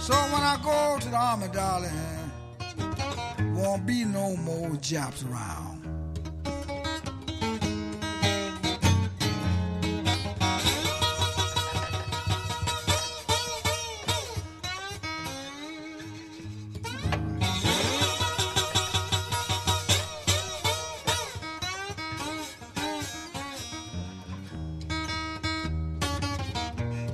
So when I go to the army, darling, won't be no more Japs around.